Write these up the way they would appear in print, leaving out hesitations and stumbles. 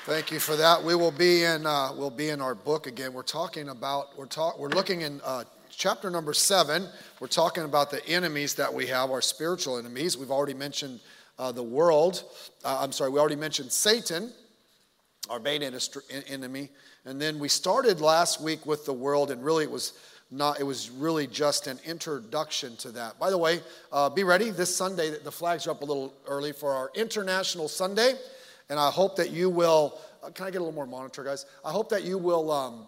Thank you for that. We'll be in our book again. We're looking in chapter number 7. We're talking about the enemies that we have, our spiritual enemies. We've already mentioned the world. We already mentioned Satan, our main enemy. And then we started last week with the world, and really it was really just an introduction to that. By the way, be ready. This Sunday, the flags are up a little early for our International Sunday. And I hope that you will, can I get a little more monitor, guys? I hope that you will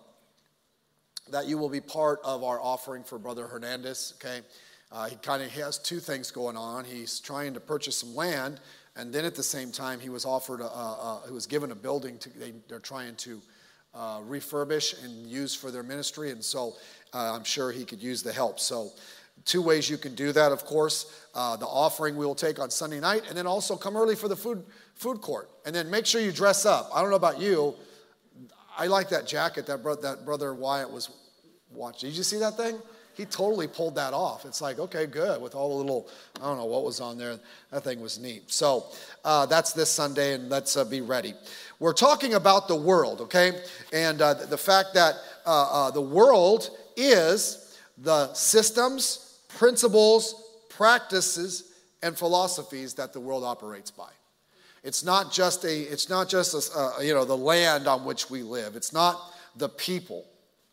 be part of our offering for Brother Hernandez, okay? He has two things going on. He's trying to purchase some land, and then at the same time, he was given a building they're trying to refurbish and use for their ministry, and so I'm sure he could use the help. So two ways you can do that, of course. The offering we will take on Sunday night, and then also come early for the food court. And then make sure you dress up. I don't know about you. I like that jacket that Brother Wyatt was watching. Did you see that thing? He totally pulled that off. It's like, okay, good. With all the little, I don't know what was on there. That thing was neat. So that's this Sunday, and let's be ready. We're talking about the world, okay? And the fact that the world is the systems, principles, practices, and philosophies that the world operates by. It's not just the land on which we live. It's not the people.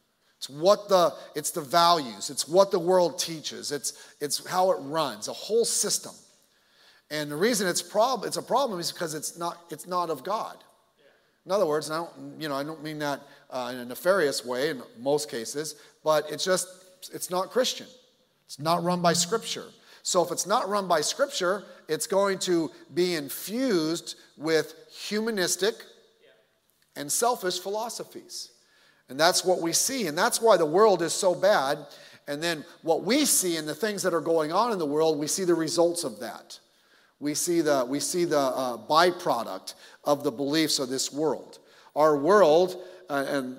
It's the values. It's what the world teaches. It's how it runs, a whole system. And the reason it's a problem is because it's not of God. In other words, I don't mean that in a nefarious way in most cases, but it's not Christian. It's not run by Scripture. So if it's not run by Scripture, it's going to be infused with humanistic and selfish philosophies. And that's what we see. And that's why the world is so bad. And then what we see in the things that are going on in the world, we see the results of that. We see the byproduct of the beliefs of this world. Our world, and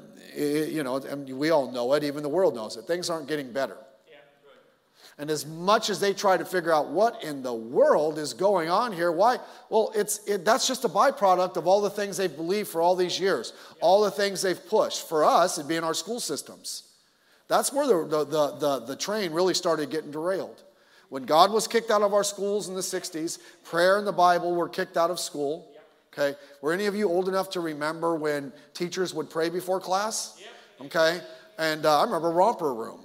we all know it, even the world knows it, things aren't getting better. And as much as they try to figure out what in the world is going on here, why? Well, that's just a byproduct of all the things they've believed for all these years, all the things they've pushed. For us, it'd be in our school systems. That's where the train really started getting derailed. When God was kicked out of our schools in the 60s, prayer and the Bible were kicked out of school. Okay, were any of you old enough to remember when teachers would pray before class? Okay, and I remember Romper Room.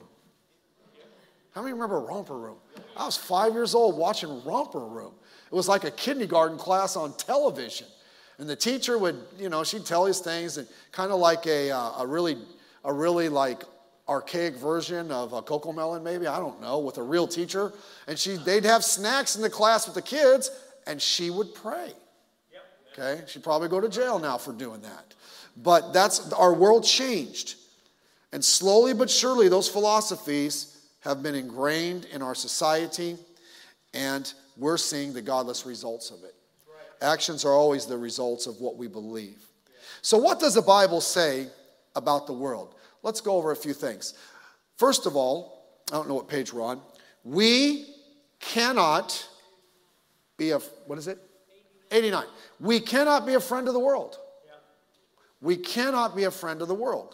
How many remember Romper Room? I was 5 years old watching Romper Room. It was like a kindergarten class on television. And the teacher would, she'd tell us things, and kind of like a really like archaic version of a Cocomelon, maybe, I don't know, with a real teacher. And they'd have snacks in the class with the kids, and she would pray. Okay? She'd probably go to jail now for doing that. But that's, our world changed. And slowly but surely, those philosophies have been ingrained in our society, and we're seeing the godless results of it. Right. Actions are always the results of what we believe. So what does the Bible say about the world? Let's go over a few things. First of all, I don't know what page we're on. We cannot be what is it? 89. We cannot be a friend of the world. We cannot be a friend of the world.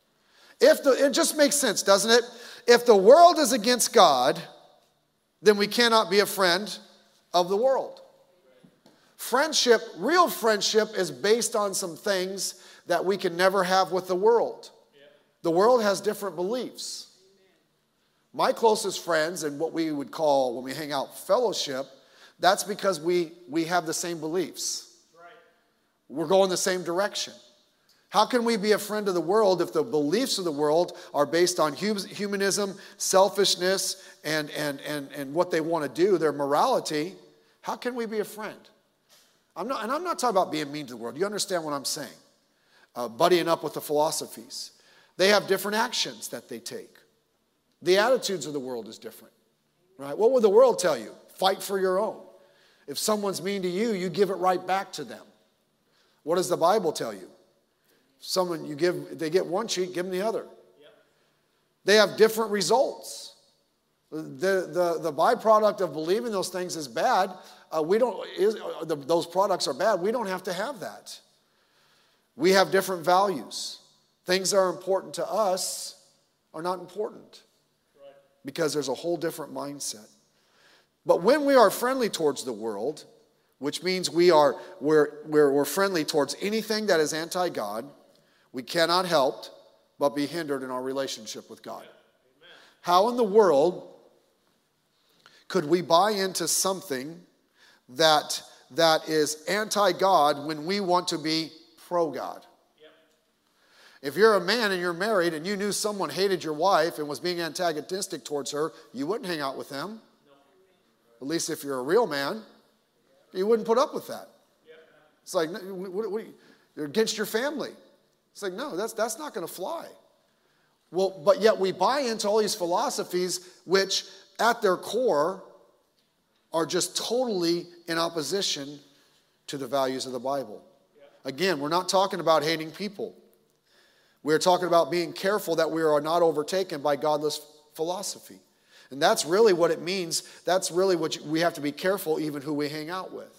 It just makes sense, doesn't it? If the world is against God, then we cannot be a friend of the world. Friendship, real friendship, is based on some things that we can never have with the world. The world has different beliefs. My closest friends, and what we would call, when we hang out, fellowship, that's because we have the same beliefs. We're going the same direction. How can we be a friend of the world if the beliefs of the world are based on humanism, selfishness, and what they want to do, their morality? How can we be a friend? I'm not talking about being mean to the world. You understand what I'm saying? Buddying up with the philosophies. They have different actions that they take. The attitudes of the world is different. Right? What would the world tell you? Fight for your own. If someone's mean to you, you give it right back to them. What does the Bible tell you? They get one cheek, give them the other. They have different results. The byproduct of believing those things is bad. Those products are bad. We don't have to have that. We have different values. Things that are important to us are not important because there's a whole different mindset. But when we are friendly towards the world, which means we're friendly towards anything that is anti-God, we cannot help but be hindered in our relationship with God. How in the world could we buy into something that is anti-God when we want to be pro-God? If you're a man and you're married and you knew someone hated your wife and was being antagonistic towards her, you wouldn't hang out with them. At least if you're a real man, you wouldn't put up with that. It's like, you're against your family. It's like, no, that's not going to fly. Well, but yet we buy into all these philosophies which at their core are just totally in opposition to the values of the Bible. Again, we're not talking about hating people. We're talking about being careful that we are not overtaken by godless philosophy. And that's really what it means. That's really what we have to be careful even who we hang out with.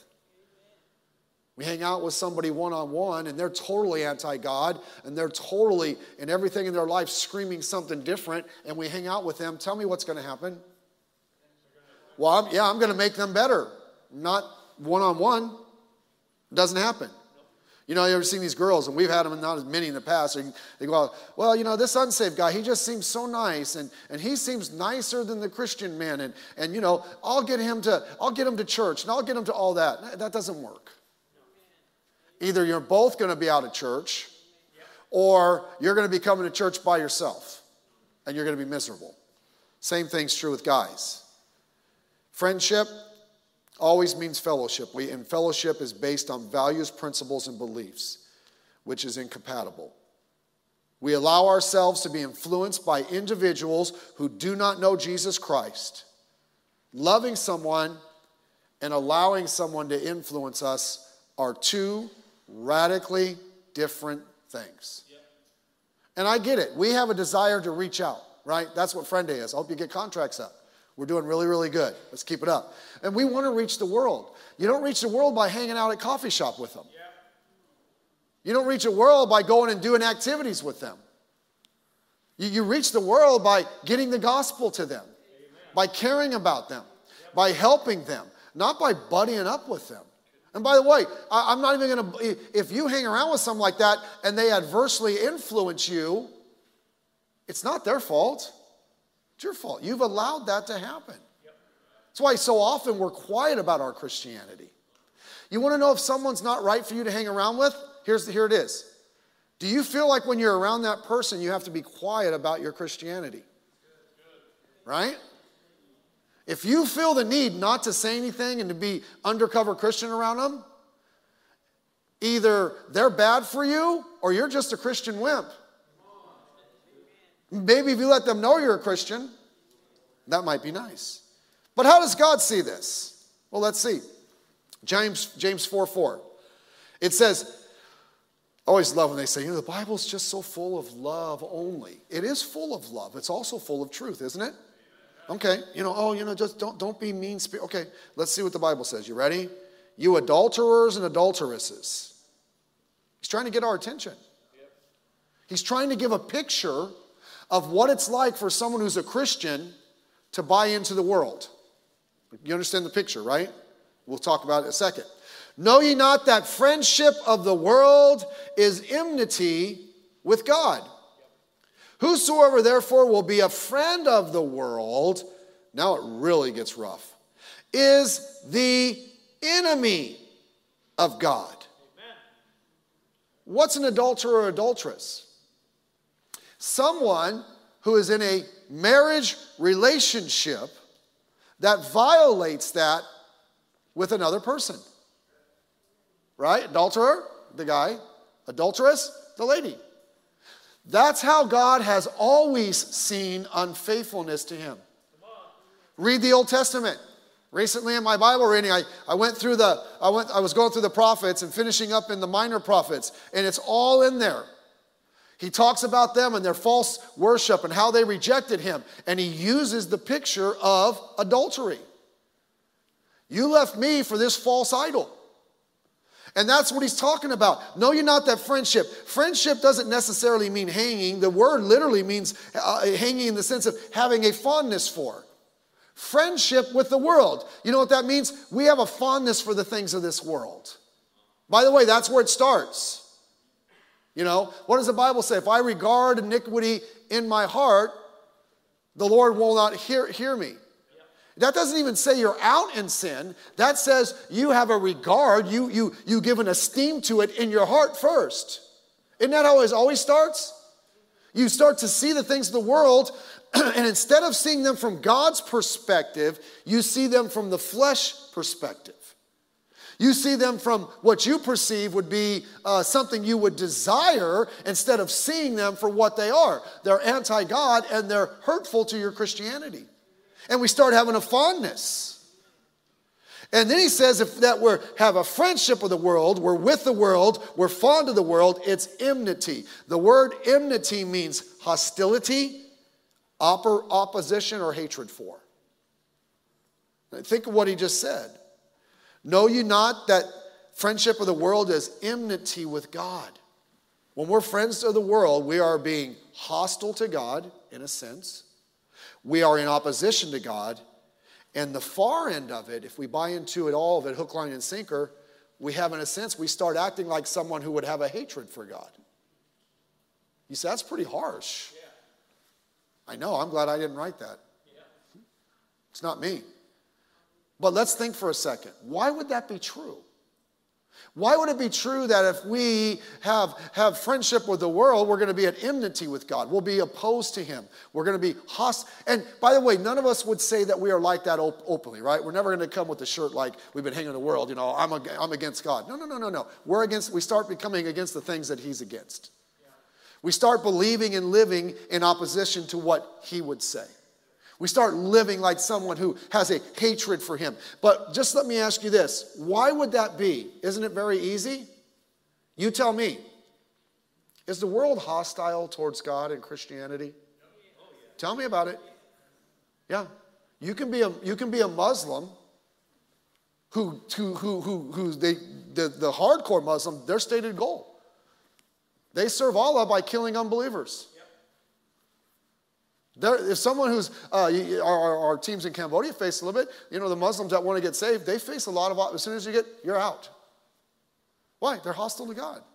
We hang out with somebody one-on-one and they're totally anti-God and they're totally in everything in their life screaming something different, and we hang out with them. Tell me what's going to happen. Well, I'm going to make them better. Not one-on-one. It doesn't happen. You know, you ever seen these girls, and we've had them, not as many in the past, they go, well, you know, this unsaved guy, he just seems so nice, and he seems nicer than the Christian man, and you know, I'll get him to church, and I'll get him to all that. That doesn't work. Either you're both going to be out of church, or you're going to be coming to church by yourself, and you're going to be miserable. Same thing's true with guys. Friendship always means fellowship. And fellowship is based on values, principles, and beliefs, which is incompatible. We allow ourselves to be influenced by individuals who do not know Jesus Christ. Loving someone and allowing someone to influence us are two radically different things. And I get it. We have a desire to reach out, right? That's what Friend Day is. I hope you get contracts up. We're doing really, really good. Let's keep it up. And we want to reach the world. You don't reach the world by hanging out at coffee shop with them. You don't reach the world by going and doing activities with them. You reach the world by getting the gospel to them, by caring about them, by helping them, not by buddying up with them. And by the way, I'm not even going to, if you hang around with someone like that and they adversely influence you, it's not their fault. It's your fault. You've allowed that to happen. That's why so often we're quiet about our Christianity. You want to know if someone's not right for you to hang around with? Here it is. Do you feel like when you're around that person, you have to be quiet about your Christianity? Right? If you feel the need not to say anything and to be undercover Christian around them, either they're bad for you or you're just a Christian wimp. Maybe if you let them know you're a Christian, that might be nice. But how does God see this? Well, let's see. James 4:4. It says, I always love when they say, you know, the Bible's just so full of love only. It is full of love. It's also full of truth, isn't it? Okay, just don't be mean. Okay, let's see what the Bible says. You ready? You adulterers and adulteresses. He's trying to get our attention. He's trying to give a picture of what it's like for someone who's a Christian to buy into the world. You understand the picture, right? We'll talk about it in a second. Know ye not that friendship of the world is enmity with God? Whosoever therefore will be a friend of the world, now it really gets rough, is the enemy of God. Amen. What's an adulterer or adulteress? Someone who is in a marriage relationship that violates that with another person. Right? Adulterer, the guy. Adulteress, the lady. That's how God has always seen unfaithfulness to him. Read the Old Testament. Recently in my Bible reading, I was going through the prophets and finishing up in the minor prophets, and it's all in there. He talks about them and their false worship and how they rejected him. And he uses the picture of adultery. You left me for this false idol. And that's what he's talking about. Know ye not that friendship. Friendship doesn't necessarily mean hanging. The word literally means hanging in the sense of having a fondness for. Friendship with the world. You know what that means? We have a fondness for the things of this world. By the way, that's where it starts. You know, what does the Bible say? If I regard iniquity in my heart, the Lord will not hear me. That doesn't even say you're out in sin. That says you have a regard, you give an esteem to it in your heart first. Isn't that how it always starts? You start to see the things of the world, and instead of seeing them from God's perspective, you see them from the flesh perspective. You see them from what you perceive would be something you would desire instead of seeing them for what they are. They're anti-God and they're hurtful to your Christianity. And we start having a fondness. And then he says if that we have a friendship with the world, we're with the world, we're fond of the world, it's enmity. The word enmity means hostility, opposition, or hatred for. Think of what he just said. Know ye not that friendship of the world is enmity with God? When we're friends of the world, we are being hostile to God, in a sense. We are in opposition to God. And the far end of it, if we buy into it all of it, hook, line, and sinker, we have, in a sense, we start acting like someone who would have a hatred for God. You say, that's pretty harsh. Yeah. I know, I'm glad I didn't write that. Yeah. It's not me. But let's think for a second. Why would that be true? Why would it be true that if we have friendship with the world, we're going to be at enmity with God? We'll be opposed to him. We're going to be hostile. And by the way, none of us would say that we are like that openly, right? We're never going to come with a shirt like we've been hanging in the world, you know, I'm against God. No. We start becoming against the things that he's against. We start believing and living in opposition to what he would say. We start living like someone who has a hatred for him. But just let me ask you this. Why would that be? Isn't it very easy? You tell me. Is the world hostile towards God and Christianity? Tell me about it. Yeah. You can be a Muslim who's the hardcore Muslim, their stated goal. They serve Allah by killing unbelievers. If someone who's, our teams in Cambodia face a little bit, you know, the Muslims that want to get saved, they face a lot of, as soon as you're out. Why? They're hostile to God.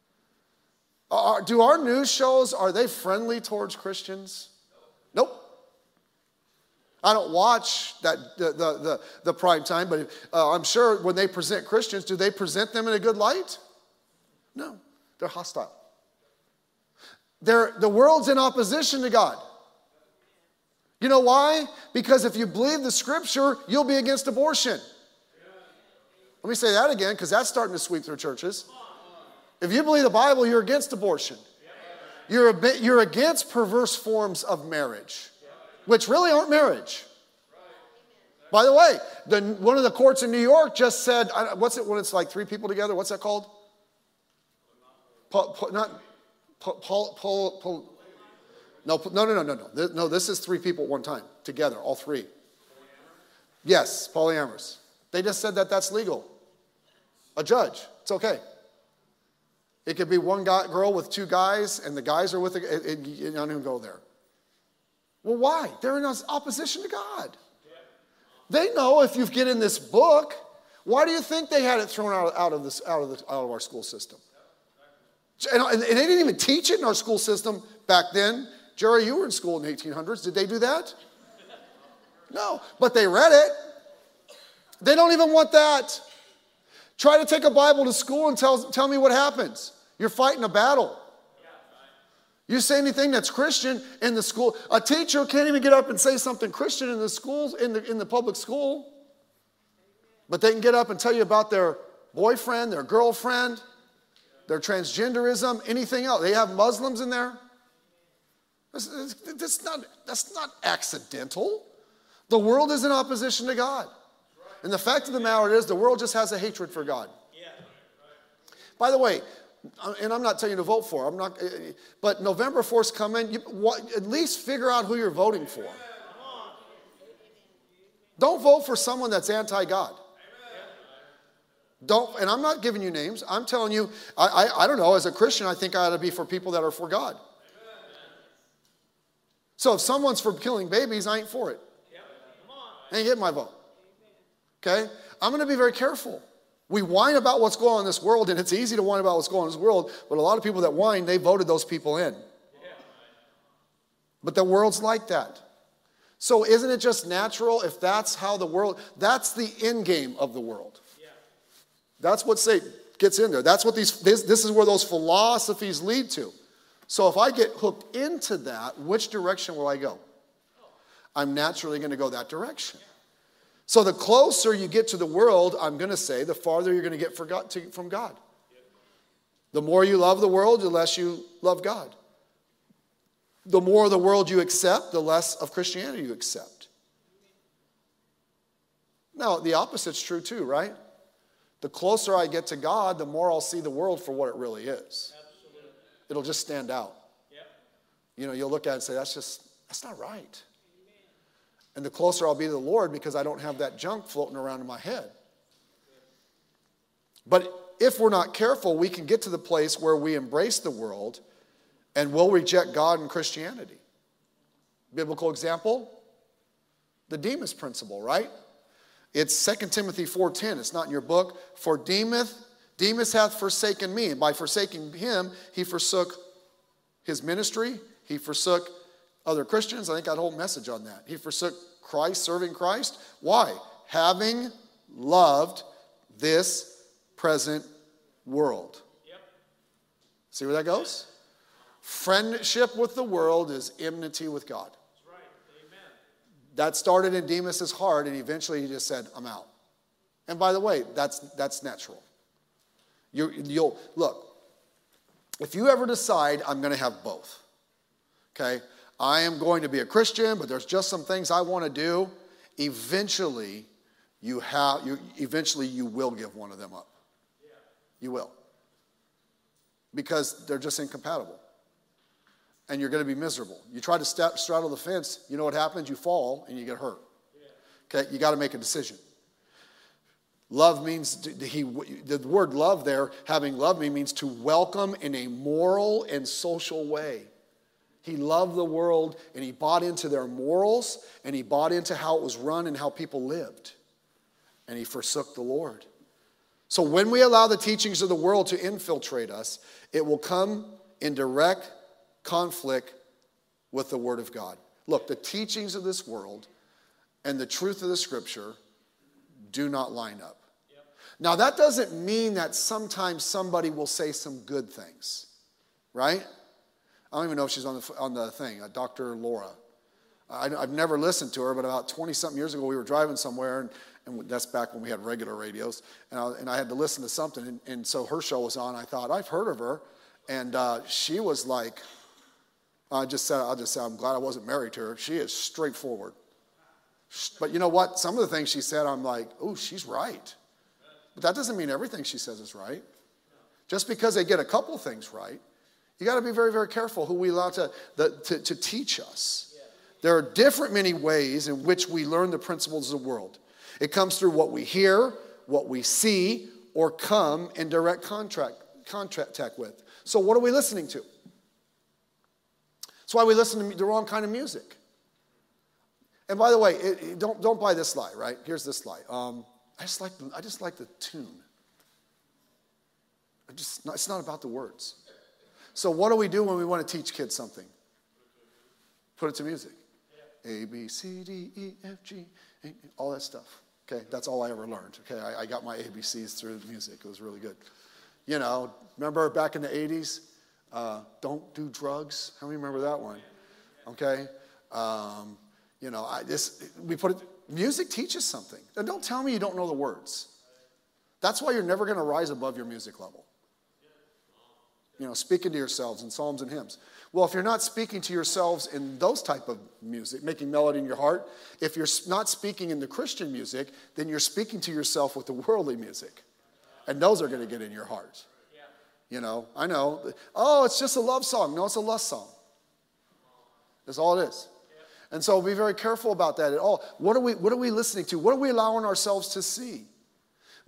Do our news shows, are they friendly towards Christians? Nope. I don't watch the prime time, but I'm sure when they present Christians, do they present them in a good light? No. They're hostile. The world's in opposition to God. You know why? Because if you believe the scripture, you'll be against abortion. Let me say that again, because that's starting to sweep through churches. If you believe the Bible, you're against abortion. You're against perverse forms of marriage, which really aren't marriage. By the way, one of the courts in New York just said, what's it when it's like three people together? What's that called? No, this is three people at one time, together, all three. Yes, polyamorous. They just said that that's legal. A judge, it's okay. It could be one girl with two guys, and the guys are with you don't even go there. Well, why? They're in opposition to God. They know if you get in this book, why do you think they had it thrown out of our school system? And they didn't even teach it in our school system back then. Jerry, you were in school in the 1800s. Did they do that? No, but they read it. They don't even want that. Try to take a Bible to school and tell me what happens. You're fighting a battle. You say anything that's Christian in the school. A teacher can't even get up and say something Christian in the schools, in the public school. But they can get up and tell you about their boyfriend, their girlfriend, their transgenderism, anything else. They have Muslims in there. That's not accidental. The world is in opposition to God. And the fact of the matter is, the world just has a hatred for God. By the way, and I'm not telling you to vote for, but November 4th's coming, at least figure out who you're voting for. Don't vote for someone that's anti-God. Don't, and I'm not giving you names. I'm telling you, I don't know, as a Christian, I think I ought to be for people that are for God. So if someone's for killing babies, I ain't for it. I ain't getting my vote. Okay? I'm going to be very careful. We whine about what's going on in this world, and it's easy to whine about what's going on in this world, but a lot of people that whine, they voted those people in. But the world's like that. So isn't it just natural if that's how the world, that's the end game of the world. That's what Satan gets in there. That's what this is where those philosophies lead to. So if I get hooked into that, which direction will I go? I'm naturally going to go that direction. So the closer you get to the world, I'm going to say, the farther you're going to get from God. The more you love the world, the less you love God. The more of the world you accept, the less of Christianity you accept. Now, the opposite's true too, right? The closer I get to God, the more I'll see the world for what it really is. Absolutely. It'll just stand out. Yep. You know, you'll look at it and say, that's not right. Amen. And the closer I'll be to the Lord because I don't have that junk floating around in my head. But if we're not careful, we can get to the place where we embrace the world and we'll reject God and Christianity. Biblical example, the Demas principle, right? It's 2 Timothy 4:10. It's not in your book. For Demas hath forsaken me. And by forsaking him, he forsook his ministry. He forsook other Christians. I think I had a whole message on that. He forsook Christ, serving Christ. Why? Having loved this present world. Yep. See where that goes? Friendship with the world is enmity with God. That started in Demas' heart, and eventually he just said, I'm out. And by the way, that's natural. You'll look, if you ever decide I'm going to have both, okay, I am going to be a Christian, but there's just some things I want to do, eventually you will give one of them up. You will. Because they're just incompatible. And you're going to be miserable. You try to straddle the fence, you know what happens? You fall and you get hurt. Okay, you got to make a decision. Love means, the word love there, having loved me, means to welcome in a moral and social way. He loved the world and he bought into their morals and he bought into how it was run and how people lived. And he forsook the Lord. So when we allow the teachings of the world to infiltrate us, it will come in direct conflict with the Word of God. Look, the teachings of this world and the truth of the Scripture do not line up. Yep. Now, that doesn't mean that sometimes somebody will say some good things, right? I don't even know if she's on the thing, Dr. Laura. I've never listened to her, but about 20-something years ago, we were driving somewhere, and that's back when we had regular radios, and I had to listen to something, and so her show was on. I thought, I've heard of her, and she was like, I'll just say, I'm glad I wasn't married to her. She is straightforward. But you know what? Some of the things she said, I'm like, oh, she's right. But that doesn't mean everything she says is right. Just because they get a couple things right, you got to be very, very careful who we allow to teach us. There are different many ways in which we learn the principles of the world. It comes through what we hear, what we see, or come in direct contact with. So what are we listening to? That's why we listen to the wrong kind of music. And by the way, don't buy this lie, right? Here's this lie. I just like the tune. It's not about the words. So what do we do when we want to teach kids something? Put it to music. A, B, C, D, E, F, G, all that stuff. Okay, that's all I ever learned. Okay, I got my ABCs through music. It was really good. You know, remember back in the 80s? Don't do drugs. How many remember that one? Okay. You know, music teaches something. And don't tell me you don't know the words. That's why you're never going to rise above your music level. You know, speaking to yourselves in psalms and hymns. Well, if you're not speaking to yourselves in those type of music, making melody in your heart, if you're not speaking in the Christian music, then you're speaking to yourself with the worldly music. And those are going to get in your heart. You know, I know. Oh, it's just a love song. No, it's a lust song. That's all it is. And so be very careful about that at all. What are we listening to? What are we allowing ourselves to see?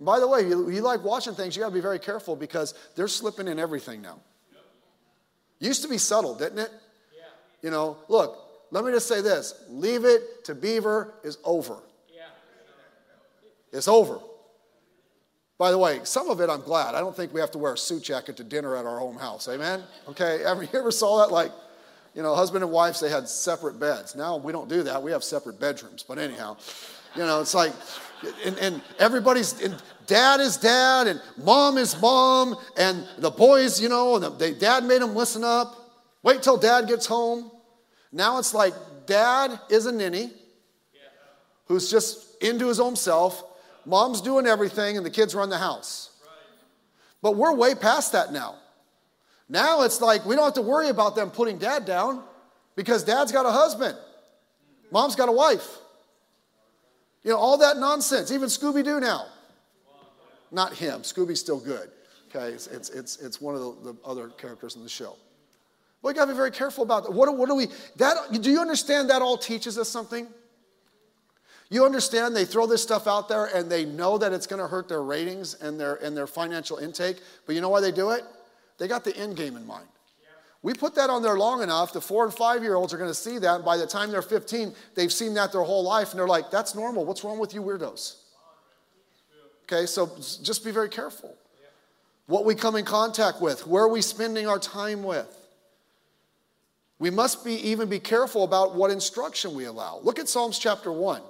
By the way, you like watching things, you got to be very careful because they're slipping in everything now. Used to be subtle, didn't it? Yeah. You know, look, let me just say this. Leave It to Beaver is over. Yeah. It's over. By the way, some of it I'm glad. I don't think we have to wear a suit jacket to dinner at our home house. Amen? Okay, you ever saw that? Like, you know, husband and wives, they had separate beds. Now we don't do that. We have separate bedrooms. But anyhow, you know, it's like, and everybody's, and dad is dad, and mom is mom, and the boys, you know, and dad made them listen up. Wait till dad gets home. Now it's like dad is a ninny who's just into his own self. Mom's doing everything, and the kids run the house. But we're way past that now. Now it's like we don't have to worry about them putting dad down because dad's got a husband. Mom's got a wife. You know, all that nonsense. Even Scooby-Doo now. Not him. Scooby's still good. Okay, it's one of the other characters in the show. But we got to be very careful about that. What do we, do you understand that all teaches us something? You understand they throw this stuff out there and they know that it's going to hurt their ratings and their financial intake. But you know why they do it? They got the end game in mind. We put that on there long enough, the 4 and 5-year-olds are going to see that. And by the time they're 15, they've seen that their whole life. And they're like, that's normal. What's wrong with you weirdos? Okay, so just be very careful. What we come in contact with, where are we spending our time with? We must even be careful about what instruction we allow. Look at Psalms chapter 1.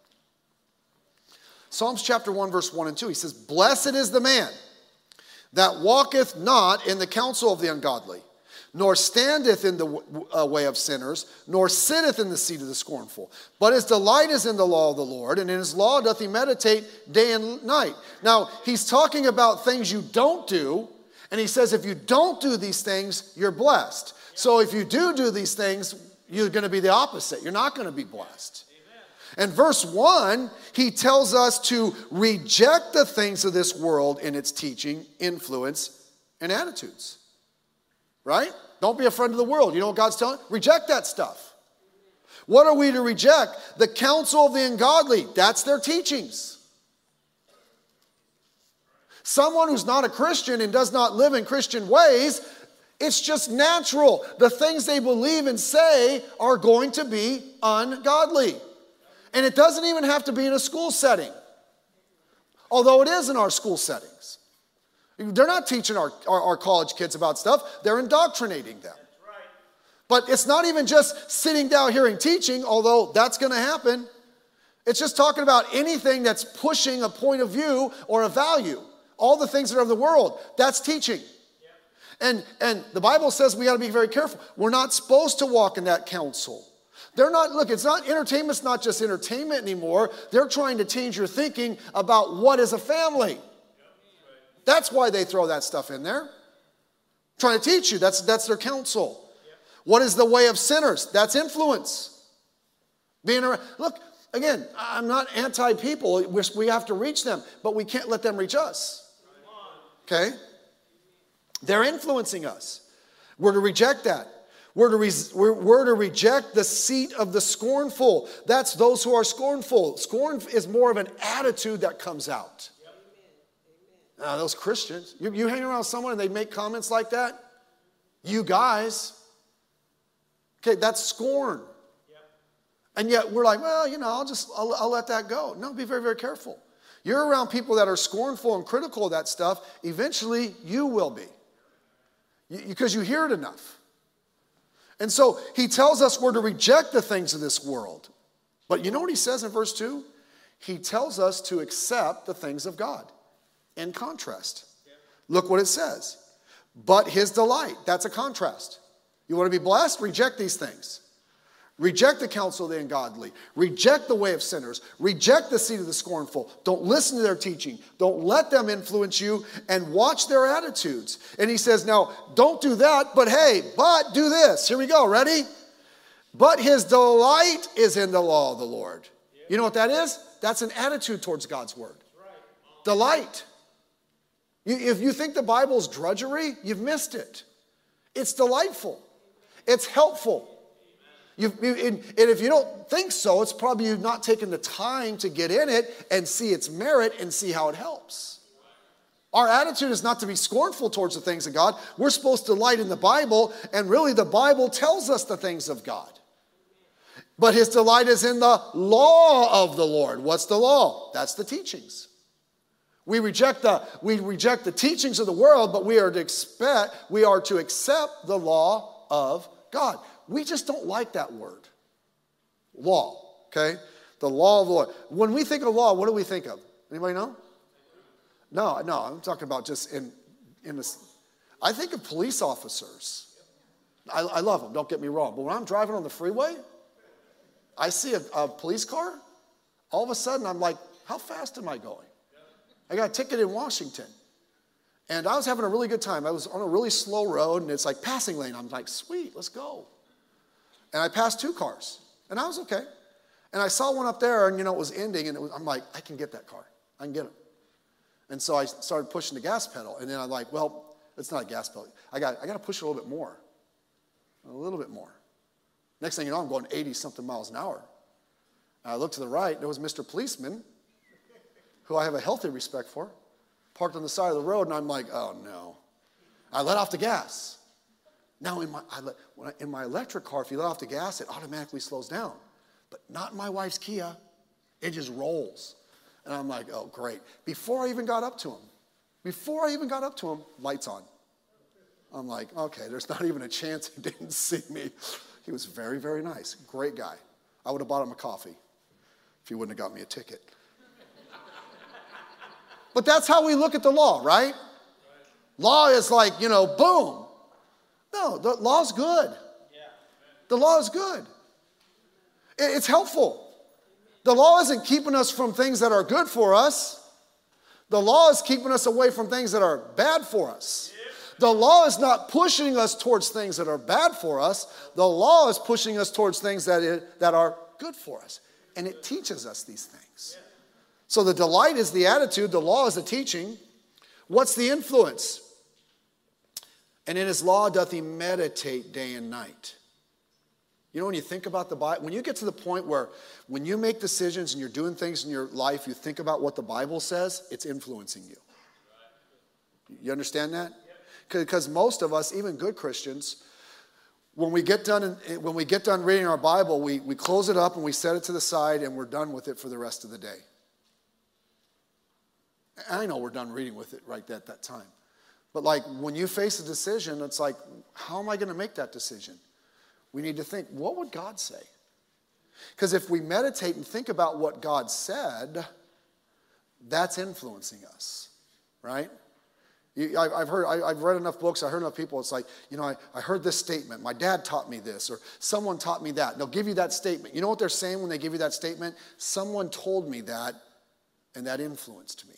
Psalms chapter 1, verse 1 and 2. He says, blessed is the man that walketh not in the counsel of the ungodly, nor standeth in the way of sinners, nor sitteth in the seat of the scornful. But his delight is in the law of the Lord, and in his law doth he meditate day and night. Now, he's talking about things you don't do, and he says if you don't do these things, you're blessed. So if you do these things, you're going to be the opposite. You're not going to be blessed. And verse 1, he tells us to reject the things of this world in its teaching, influence, and attitudes. Right? Don't be a friend of the world. You know what God's telling? Reject that stuff. What are we to reject? The counsel of the ungodly. That's their teachings. Someone who's not a Christian and does not live in Christian ways, it's just natural. The things they believe and say are going to be ungodly. And it doesn't even have to be in a school setting. Although it is in our school settings. They're not teaching our college kids about stuff. They're indoctrinating them. But it's not even just sitting down hearing teaching, although that's going to happen. It's just talking about anything that's pushing a point of view or a value. All the things that are of the world, that's teaching. And the Bible says we got to be very careful. We're not supposed to walk in that counsel. They're not, look, it's not, entertainment's not just entertainment anymore. They're trying to change your thinking about what is a family. That's why they throw that stuff in there. Trying to teach you, that's their counsel. What is the way of sinners? That's influence. Look, again, I'm not anti-people. We have to reach them, but we can't let them reach us. Okay? They're influencing us. We're to reject that. We're to reject the seat of the scornful. That's those who are scornful. Scorn is more of an attitude that comes out. Those Christians, you hang around someone and they make comments like that? You guys. Okay, that's scorn. And yet we're like, well, you know, I'll let that go. No, be very, very careful. You're around people that are scornful and critical of that stuff. Eventually, you will be. Because you hear it enough. And so he tells us we're to reject the things of this world. But you know what he says in verse 2? He tells us to accept the things of God. In contrast. Look what it says. But his delight. That's a contrast. You want to be blessed? Reject these things. Reject the counsel of the ungodly. Reject the way of sinners. Reject the seat of the scornful. Don't listen to their teaching. Don't let them influence you, and watch their attitudes. And he says, now, don't do that, but do this. Here we go. Ready? But his delight is in the law of the Lord. You know what that is? That's an attitude towards God's word. Delight. If you think the Bible's drudgery, you've missed it. It's delightful. It's helpful. And if you don't think so, it's probably you've not taken the time to get in it and see its merit and see how it helps. Our attitude is not to be scornful towards the things of God. We're supposed to delight in the Bible, and really the Bible tells us the things of God. But his delight is in the law of the Lord. What's the law? That's the teachings. We reject the teachings of the world, but we are to accept the law of God. We just don't like that word. Law, okay? The law of the Lord. When we think of law, what do we think of? Anybody know? No, I'm talking about just in this. I think of police officers. I love them, don't get me wrong. But when I'm driving on the freeway, I see a police car. All of a sudden, I'm like, how fast am I going? I got a ticket in Washington. And I was having a really good time. I was on a really slow road, and it's like passing lane. I'm like, sweet, let's go. And I passed 2 cars, and I was okay. And I saw one up there, and, it was ending, and I'm like, I can get that car. I can get it. And so I started pushing the gas pedal, and then I'm like, well, it's not a gas pedal. I got to push it a little bit more. A little bit more. Next thing you know, I'm going 80-something miles an hour. And I looked to the right, there was Mr. Policeman, who I have a healthy respect for, parked on the side of the road, and I'm like, oh, no. I let off the gas. Now, in my electric car, if you let off the gas, it automatically slows down. But not in my wife's Kia. It just rolls. And I'm like, oh, great. Before I even got up to him, lights on. I'm like, okay, there's not even a chance he didn't see me. He was very, very nice. Great guy. I would have bought him a coffee if he wouldn't have got me a ticket. But that's how we look at the law, right? Law is like, boom. No, the law's good. The law is good. It's helpful. The law isn't keeping us from things that are good for us. The law is keeping us away from things that are bad for us. The law is not pushing us towards things that are bad for us. The law is pushing us towards things that are good for us. And it teaches us these things. So the delight is the attitude. The law is the teaching. What's the influence? And in his law doth he meditate day and night. When you think about the Bible, when you get to the point where when you make decisions and you're doing things in your life, you think about what the Bible says, it's influencing you. You understand that? Because most of us, even good Christians, when we get done reading our Bible, we close it up and we set it to the side and we're done with it for the rest of the day. I know we're done reading with it right at that time. But like when you face a decision, it's like, how am I going to make that decision? We need to think, what would God say? Because if we meditate and think about what God said, that's influencing us, right? I've read enough books, I heard enough people, it's like, I heard this statement, my dad taught me this, or someone taught me that. They'll give you that statement. You know what they're saying when they give you that statement? Someone told me that, and that influenced me.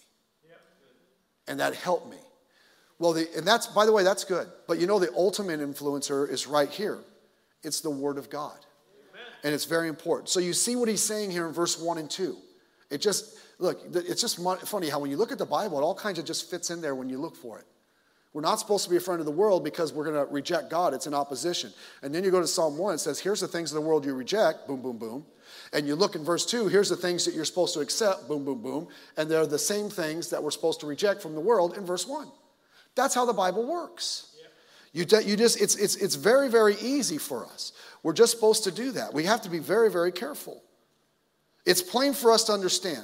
And that helped me. Well, and that's, by the way, that's good. But the ultimate influencer is right here. It's the Word of God. Amen. And it's very important. So you see what he's saying here in verse 1 and 2. It's just funny how when you look at the Bible, it all kinds of just fits in there when you look for it. We're not supposed to be a friend of the world because we're going to reject God. It's in opposition. And then you go to Psalm 1, it says, here's the things of the world you reject, boom, boom, boom. And you look in verse 2, here's the things that you're supposed to accept, boom, boom, boom. And they're the same things that we're supposed to reject from the world in verse 1. That's how the Bible works. It's very, very easy for us. We're just supposed to do that. We have to be very, very careful. It's plain for us to understand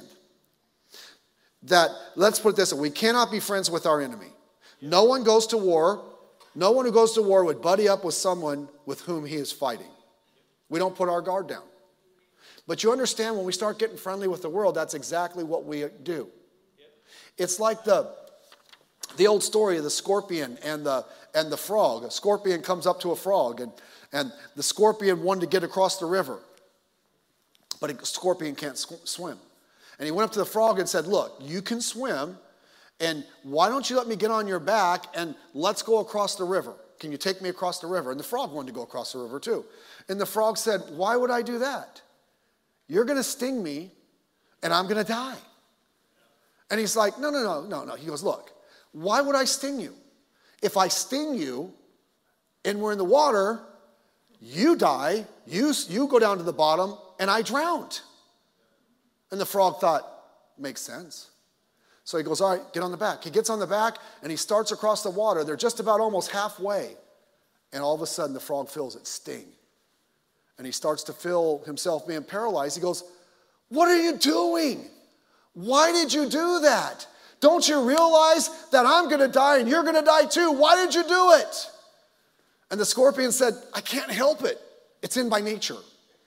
that, let's put it this way, we cannot be friends with our enemy. No one goes to war. No one who goes to war would buddy up with someone with whom he is fighting. We don't put our guard down. But you understand when we start getting friendly with the world, that's exactly what we do. It's like the old story of the scorpion and the frog. A scorpion comes up to a frog, and the scorpion wanted to get across the river. But a scorpion can't swim. And he went up to the frog and said, look, you can swim, and why don't you let me get on your back and let's go across the river. Can you take me across the river? And the frog wanted to go across the river too. And the frog said, why would I do that? You're going to sting me, and I'm going to die. And he's like, no. He goes, look, why would I sting you? If I sting you and we're in the water, You die, you go down to the bottom, and I drowned. And the frog thought, makes sense. So he goes, all right, get on the back. He gets on the back, and he starts across the water. They're just about almost halfway. And all of a sudden, the frog feels it sting. And he starts to feel himself being paralyzed. He goes, what are you doing? Why did you do that? Don't you realize that I'm going to die and you're going to die too? Why did you do it? And the scorpion said, I can't help it. It's in my nature.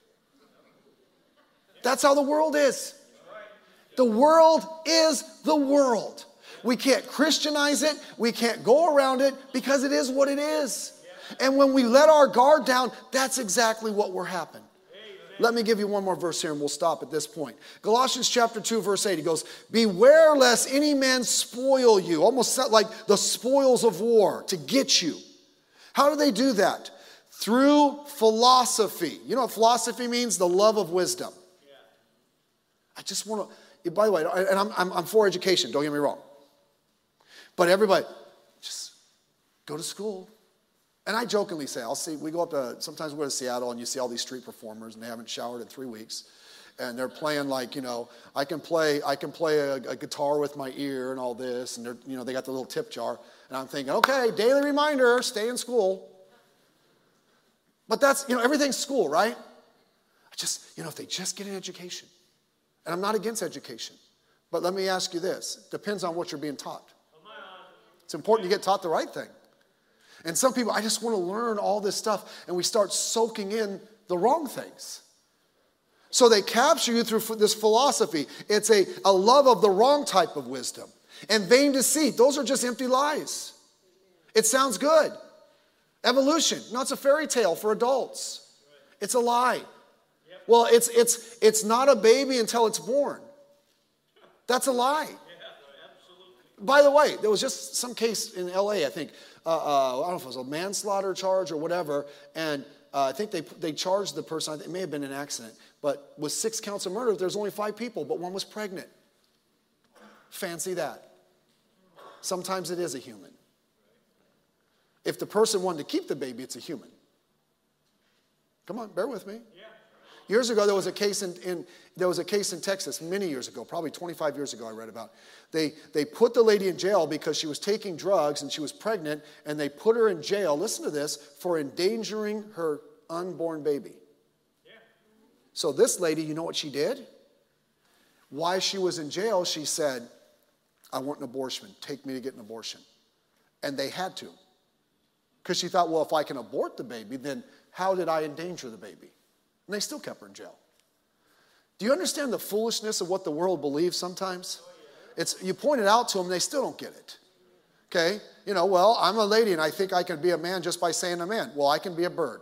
That's how the world is. The world is the world. We can't Christianize it. We can't go around it because it is what it is. And when we let our guard down, that's exactly what will happen. Let me give you one more verse here and we'll stop at this point. Galatians chapter 2, verse 8, he goes, beware lest any man spoil you. Almost like the spoils of war to get you. How do they do that? Through philosophy. You know what philosophy means? The love of wisdom. Yeah. I just want to, by the way, and I'm for education, don't get me wrong. But everybody, just go to school. And I jokingly say, we go up to, sometimes we go to Seattle and you see all these street performers and they haven't showered in 3 weeks. And they're playing like, I can play a guitar with my ear and all this. And they're, they got the little tip jar. And I'm thinking, okay, daily reminder, stay in school. But that's, everything's school, right? If they just get an education. And I'm not against education. But let me ask you this. Depends on what you're being taught. It's important to get taught the right thing. And some people, I just want to learn all this stuff. And we start soaking in the wrong things. So they capture you through this philosophy. It's a love of the wrong type of wisdom. And vain deceit. Those are just empty lies. It sounds good. Evolution. No, it's a fairy tale for adults. It's a lie. Well, it's not a baby until it's born. That's a lie. By the way, there was just some case in L.A., I think. I don't know if it was a manslaughter charge or whatever. And I think they charged the person. It may have been an accident. But with 6 counts of murder, there's only 5 people, but 1 was pregnant. Fancy that. Sometimes it is a human. If the person wanted to keep the baby, it's a human. Come on, bear with me. Years ago, there was a case in Texas, many years ago, probably 25 years ago I read about. They put the lady in jail because she was taking drugs and she was pregnant, and they put her in jail, listen to this, for endangering her unborn baby. Yeah. So this lady, you know what she did? While she was in jail, she said, I want an abortion. Take me to get an abortion. And they had to. Because she thought, well, if I can abort the baby, then how did I endanger the baby? And they still kept her in jail. Do you understand the foolishness of what the world believes sometimes? You point it out to them, they still don't get it. Okay? Well, I'm a lady and I think I can be a man just by saying a man. Well, I can be a bird.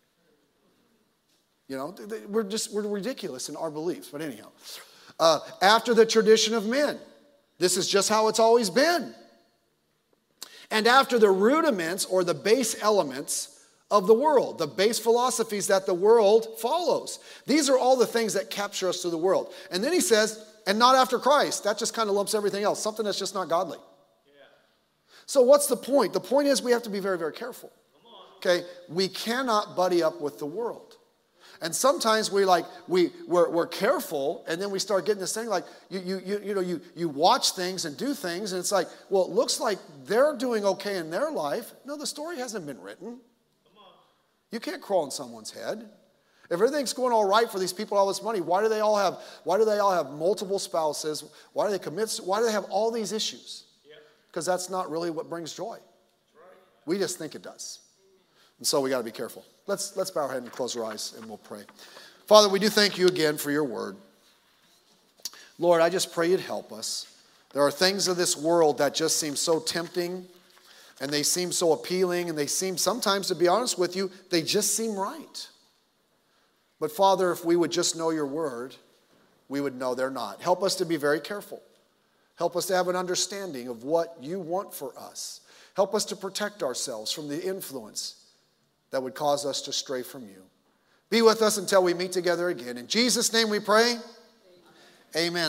We're ridiculous in our beliefs. But anyhow, after the tradition of men, this is just how it's always been. And after the rudiments or the base elements of the world, the base philosophies that the world follows. These are all the things that capture us through the world. And then he says, and not after Christ. That just kind of lumps everything else, something that's just not godly. Yeah. So what's the point? The point is we have to be very, very careful. Okay? We cannot buddy up with the world. And sometimes we're careful, and then we start getting this thing like you watch things and do things, and it's like, well, it looks like they're doing okay in their life. No, the story hasn't been written. You can't crawl in someone's head. If everything's going all right for these people, all this money, why do they all have multiple spouses? Why do they commit? Why do they have all these issues? Because that's not really what brings joy. We just think it does. And so we got to be careful. Let's bow our head and close our eyes and we'll pray. Father, we do thank you again for your word. Lord, I just pray you'd help us. There are things of this world that just seem so tempting. And they seem so appealing, and they seem, sometimes, to be honest with you, they just seem right. But Father, if we would just know your word, we would know they're not. Help us to be very careful. Help us to have an understanding of what you want for us. Help us to protect ourselves from the influence that would cause us to stray from you. Be with us until we meet together again. In Jesus' name we pray. Amen.